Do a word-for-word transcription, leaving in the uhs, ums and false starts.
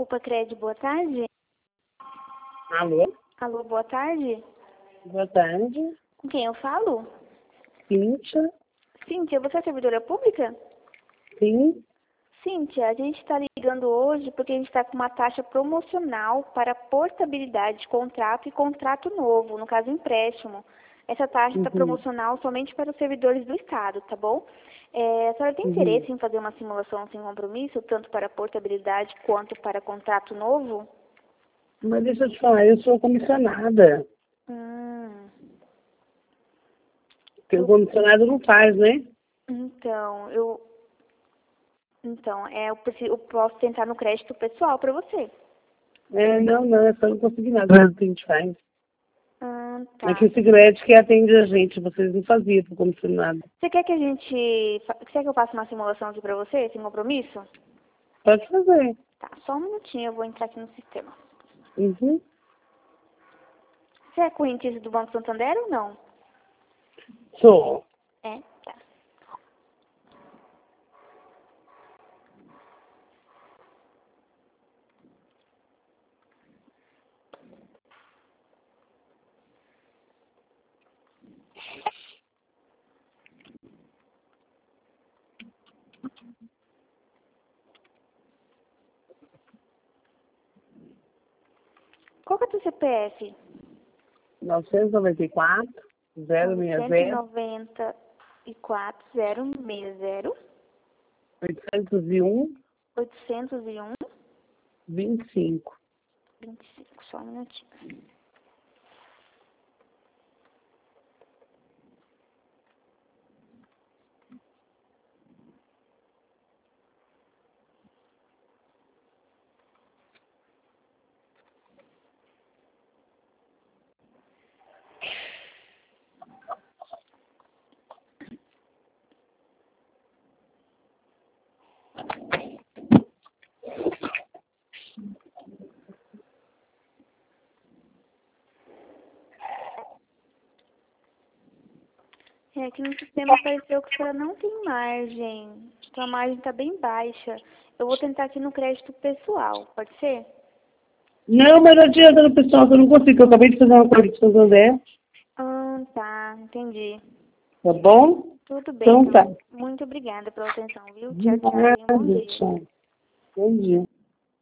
Ocupa Crédito, boa tarde. Alô? Alô, boa tarde. Boa tarde. Com quem eu falo? Cíntia? Cíntia, você é servidora pública? Sim. Cíntia, a gente está ligando hoje porque a gente está com uma taxa promocional para portabilidade de contrato e contrato novo, no caso empréstimo. Essa taxa está Uhum. promocional somente para os servidores do Estado, tá bom? É, a senhora tem Uhum. interesse em fazer uma simulação sem compromisso, tanto para portabilidade quanto para contrato novo? Mas deixa eu te falar, eu sou comissionada. Hum, Porque o eu, comissionado não faz, né? então, eu, então, é, eu, preciso, eu posso tentar no crédito pessoal para você. É, não, não, é só não conseguir nada. Mas o que a gente faz? Hum, É que tá. esse crédito que atende a gente, vocês não faziam pro comissionado. Você quer que a gente. fa- Você quer que eu faça uma simulação aqui pra você, sem compromisso? Pode fazer. Tá, só um minutinho, eu vou entrar aqui no sistema. Uhum. Você é correntista do Banco Santander ou não? Sou. É, tá. Qual que é o teu C P F? novecentos e noventa e quatro, zero seis novecentos e zero, noventa e quatro, zero seis zero, oitocentos e um, oitocentos e um, vinte e cinco. vinte e cinco, só um minutinho. É, aqui no sistema apareceu que a senhora não tem margem. Sua margem está bem baixa. Eu vou tentar aqui no crédito pessoal, pode ser? Não, mas não adianta no pessoal, que eu não consigo. Eu acabei de fazer uma coisa de Santander. Ah, tá, entendi. Tá bom? Tudo bem, Então tá. então. Muito obrigada pela atenção, viu? De Tchau, tchau. Tenha um bom nada, dia. tchau. Bom dia.